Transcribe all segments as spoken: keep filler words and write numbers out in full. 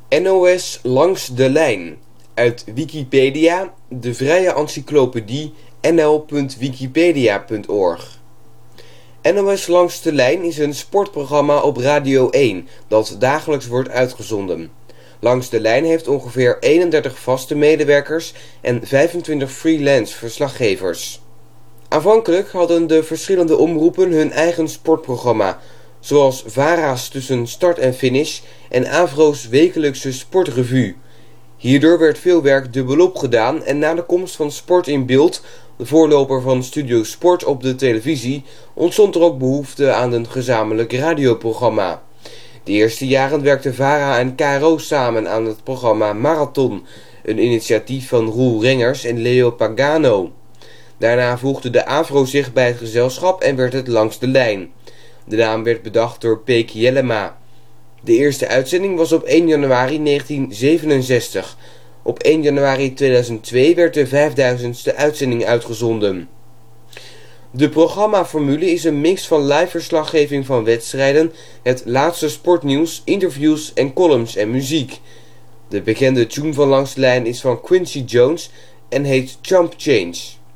N O S langs de lijn. Uit Wikipedia, de vrije encyclopedie n l punt wikipedia punt org. N O S langs de lijn is een sportprogramma op Radio één dat dagelijks wordt uitgezonden. Langs de lijn heeft ongeveer eenendertig vaste medewerkers en vijfentwintig freelance verslaggevers. Aanvankelijk hadden de verschillende omroepen hun eigen sportprogramma, zoals VARA's tussen start en finish en AVRO's wekelijkse sportrevue. Hierdoor werd veel werk dubbelop gedaan en na de komst van Sport in Beeld, de voorloper van Studio Sport op de televisie, ontstond er ook behoefte aan een gezamenlijk radioprogramma. De eerste jaren werkten VARA en K R O samen aan het programma Marathon, een initiatief van Roel Rengers en Leo Pagano. Daarna voegde de AVRO zich bij het gezelschap en werd het Langs de Lijn. De naam werd bedacht door Peek Jellema. De eerste uitzending was op één januari negentien zevenenzestig. Op één januari tweeduizend twee werd de vijfduizendste uitzending uitgezonden. De programmaformule is een mix van live verslaggeving van wedstrijden, het laatste sportnieuws, interviews en columns en muziek. De bekende tune van Langs de Lijn is van Quincy Jones en heet Chump Change.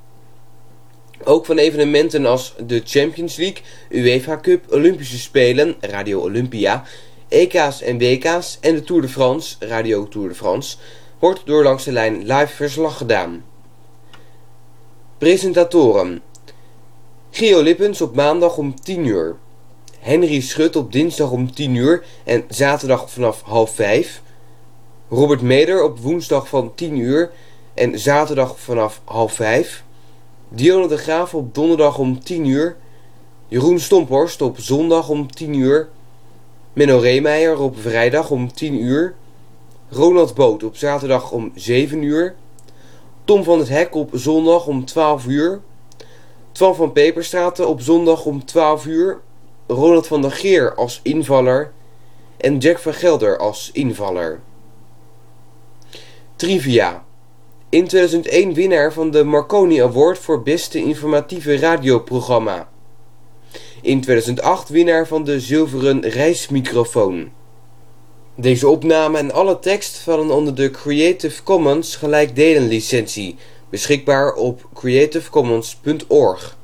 Ook van evenementen als de Champions League, UEFA Cup, Olympische Spelen, Radio Olympia, E K's en W K's en de Tour de France, Radio Tour de France, wordt door Langs de Lijn live verslag gedaan. Presentatoren: Gio Lippens op maandag om tien uur. Henry Schut op dinsdag om tien uur en zaterdag vanaf half vijf. Robert Meder op woensdag van tien uur en zaterdag vanaf half vijf. Dionne de Graaf op donderdag om tien uur. Jeroen Stomphorst op zondag om tien uur. Menno Reemeijer op vrijdag om tien uur. Ronald Boot op zaterdag om zeven uur. Tom van het Hek op zondag om twaalf uur. Twan van Peperstraten op zondag om twaalf uur. Ronald van der Geer als invaller. En Jack van Gelder als invaller. Trivia. In tweeduizend één winnaar van de Marconi Award voor beste informatieve radioprogramma. In tweeduizend acht winnaar van de zilveren reismicrofoon. Deze opname en alle tekst vallen onder de Creative Commons gelijkdelen licentie, beschikbaar op creative commons punt org.